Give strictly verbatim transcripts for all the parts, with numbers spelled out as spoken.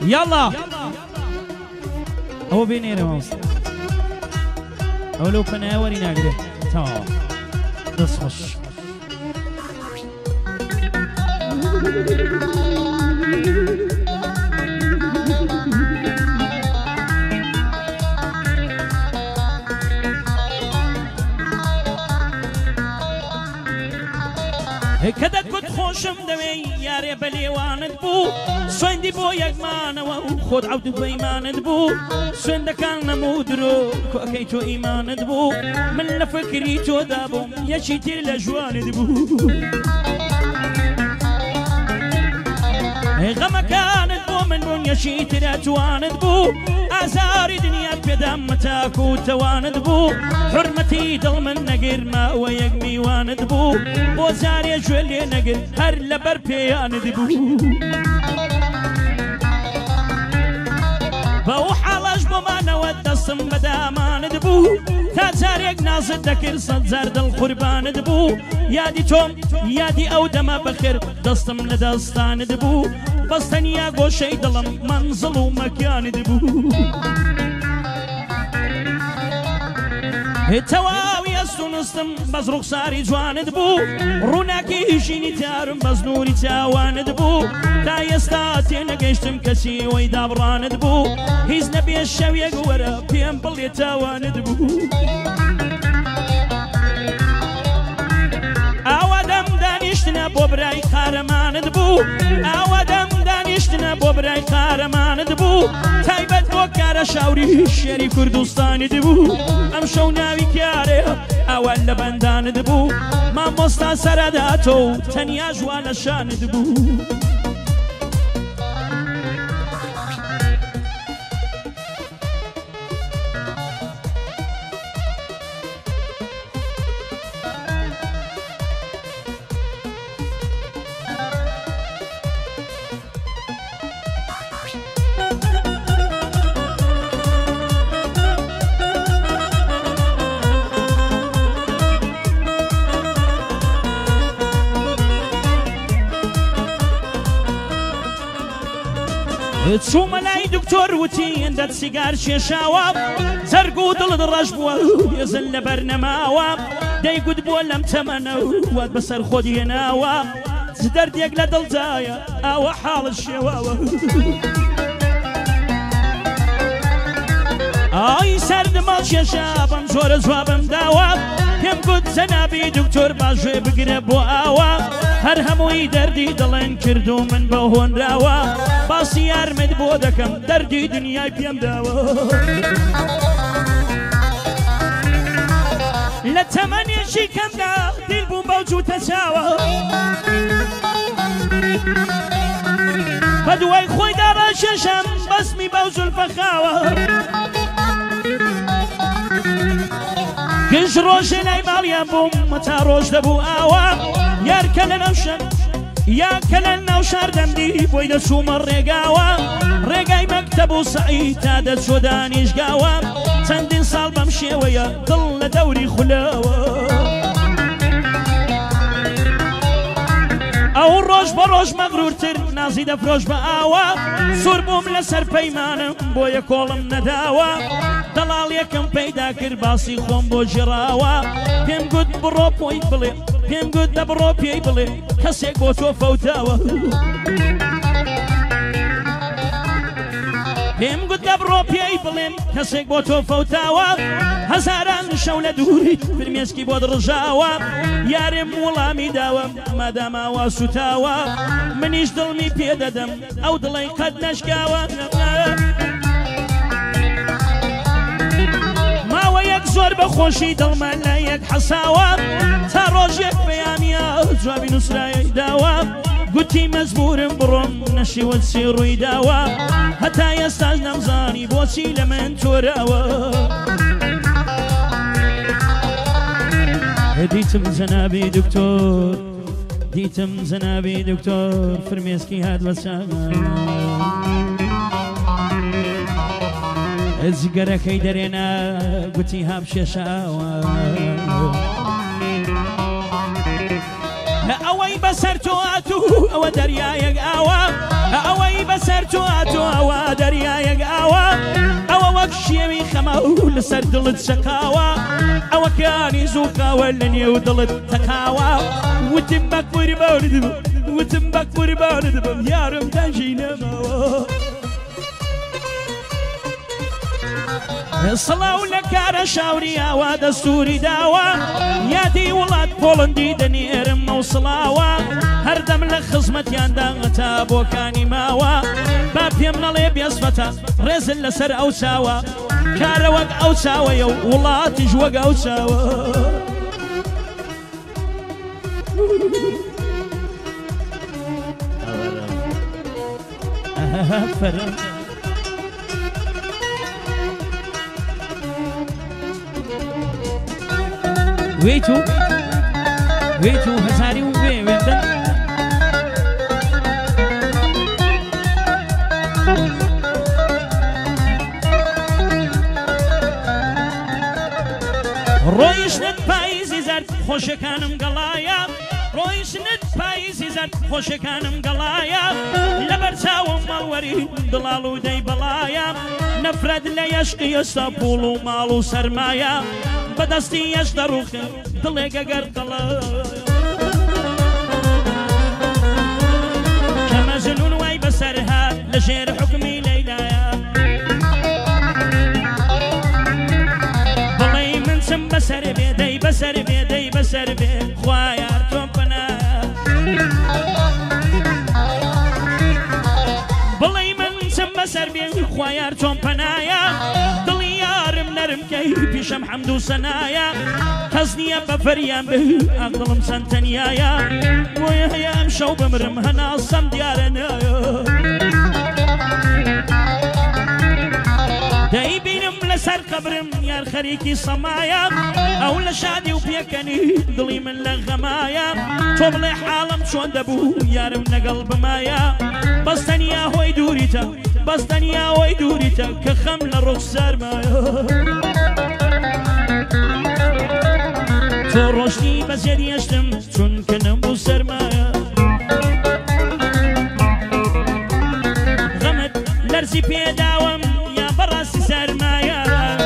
يلا هو بيني رموز أولو كنا ورينا قدر تمام بس خش كذا كنت خوشم دوي يا ريب ليوانت بو سويندي بو يجمان وخود عود بيمانت بو سويند كان نمودرو كوكيتو إيمانت بو من لفكري تو دابو يشيتي لجوانت بو غما كانت بو من بون يشيتي لجوانت بو أزاري دنيا بيدام متاكو تواند بو حرمتي دل من نقر ما ويقمي واند بو بوزاري جولي نقر هر لبر بياند بو بو حالش بما نود الصم بداماند بو تازاريك ناصد دكر صد زرد القربان دبو يادي توم يادي او دما بخير دستم لدستان دبو بستن يا قوشي دلم منزل ومكان دبو تواوي السنستم بس رخصاري جوان دبو روناكي هشيني تارم بس نوري تاوان دبو تا يستاتي نقشتم كسي ويدابران دبو هيز نبي الشوية قورا بيان بلي تاوان دبو اوادم دانشتنا بوبراي قارمان دبو اوادم دانشتنا بوبراي قارمان دبو تايبت بوكارا شاوري شيري كردستان دبو ام شو ناوي كاري اول لبندان دبو ما مستا سرداتو تنيا جوانا شان دبو تشو ملاي دكتور وتي اندت سيجار شيشاوا زرقو دل الرجبوا يزل برنماوا داي قد بولم تمنو واد بسر خودي ناوا زدر ديق لدل زايا او حال الشواوا اي سرد مال شيشابم زور زوابم داوا كم قد زنابي دكتور باجي بقرب واوا هر هموي دردي دلن كردو من بهون راوا باسی یارمت بۆ دەکەم دەردی دنیای پێم داوە لە تەمەنێکی کەمدا دیل بووم بەو جووتە چاوە بە دوای خۆیدا ڕاشێشم بەسمی بەو زولفە خاوە گشت ڕۆژێ لای ماڵیان بووم تا ڕۆژ دەبوو ئاوا یارکە لە نەو شەم يا كلن ناو شاردم دي بويدا سومر ريقاوا ريقاي مكتبو سعيد هذا سودانيش قاوا تندين صال بمشي ويا ضل دوري خلاوا او روش بروش مغرور تر نازي دفروش بآوا سوربوم لسر بيمانم بويا كولم نداوا دلال يكم بيدا كرباسي خوم بو جراوا بيم قد برو بوي بلي بيم قد دبرو بي بلي كسيك بو تو فوتاوا بيم قد دبرو بي بلي كسيك بو تو فوتاوا هزاران شولة دوري فرميسكي بود رجاوا يارم ولامي داوا ماداما واسوتاوا منيش دلمي بيددم او دلي قد نشقاوا ما ويك زور بخوشي دلمان لا يك حساوا تا روجك بياميا جوابي نسراي داوا قلتي مزبور برم نشي والسير يداوا حتى يستاج نمزاني بوسي لمن توراوا ديتم زنابي دكتور ديتم زنابي دكتور فرميسكي هاد وساما ازقرا كيدرينا قلتي هاب ششاوا اوي بسرتو اتو او دريايق اوا اوي بەسەر تۆ ئاتۆوە دەریایەک ئاوە ئەوە وەک شێوی خەمە و لەسەر دڵت شەقاوە ئەوە کانی زووقاوە لە نێو دڵت تەقاوە وتم بە قوربانت بم وتم بە قوربانت بم یارم دەژی نەماوە سڵاو لە کارە شاوری ئاوا دەستوری داوە یادی وڵات پۆڵندی دەنێرم مەوسڵاوە هەردەم لە خزمەتیاندا تا بۆکانی ماوە با پێم نەڵێ بێزفەتە ڕێزن لەسەر ئەو چاوە کارە وەک ئەو چاوەیە و وڵاتیش وەک ئەو چاوە ويتو ويتو هزاري وين وين رويشنت بايزي زرد خوشكانم قلايا رويشنت بايزي زرد خوشكانم قلايا لبرتاوم مالوري دلالو دي بلايا نفرد ليشقي يستابولو مالو سرمايا بدستي يشتروخ دلق قرقلا كما جنون واي بسرها لجير حكمي ليلايا بلاي من سم بسر بيدي بسر بيدي بسر بيدي خوايار تومبنا بلاي من سم بسر بيدي خوايار تومبنايا نرم كي بيشم حمد وسنايا حزنيا بفريان به أقلم سنتنيايا ويا يا أمشو بمرم هنا صم ديارنا داي بينم لسر قبرم يا الخريكي صمايا أو لشادي وبيكني ضلي من لغمايا طبلي حالم شون دبو يارم نقلب مايا بس تنيا هوي دوريتا بس تنيا هوي دوريتا كخمل الرخصار مايا تو روشني بس يدي اشتم چون كنم بو سرمايا غمت لرزي بيداوم يا براسي سرمايا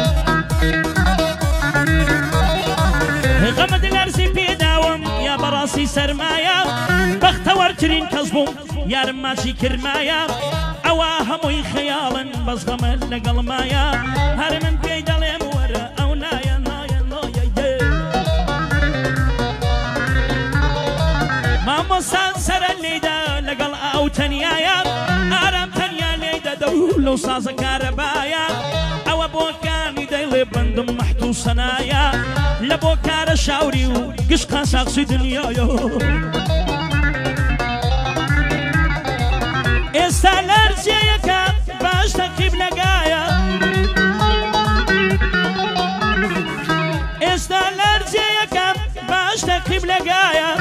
غمت لرزي بيداوم يا براسي سرمايا بختور ترين كذبو يا رماشي كرمايا أوا هموي خيالا بس غمت لقل مايا هرمن بيدالي مورا أو نايا نايا نايا ماما سانسر الليدا لقل أو تنيايا أرام تنيا ليدا دولو سازا كاربايا أو بوكاني دايلي بندم محتو سنايا لبوكار شاوري وقشقا ساقسي دنيايا استالر جيكا باش تقيب لقايا استالر جيكا باش تقيب لقايا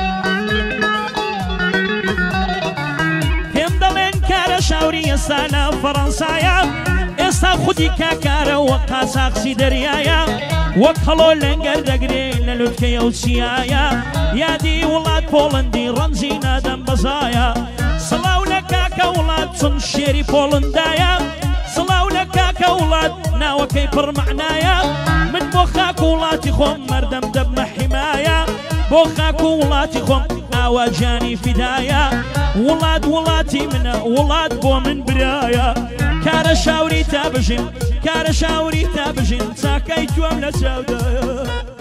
هم دلين كارا شاوري استالا فرنسايا استا خودي كاكارا وقا ساقسي دريايا وكالو لنگر دقري للوتكي وسيايا يادي ولاد بولندي رمزي نادم بزايا سلاو لكاكا ولاد صن شيري بولندايا سلاو لكاكا ولاد ناوكي بر معنايا من بوخاك ولاتي خوم مردم دب حمايا بوخاك ولاتي خوم ناوا جاني فدايا ولاد ولاتي من ولاد بو من برايا كار شاوري تابجين كار شاوري تابجين ساكاي توام لسودايا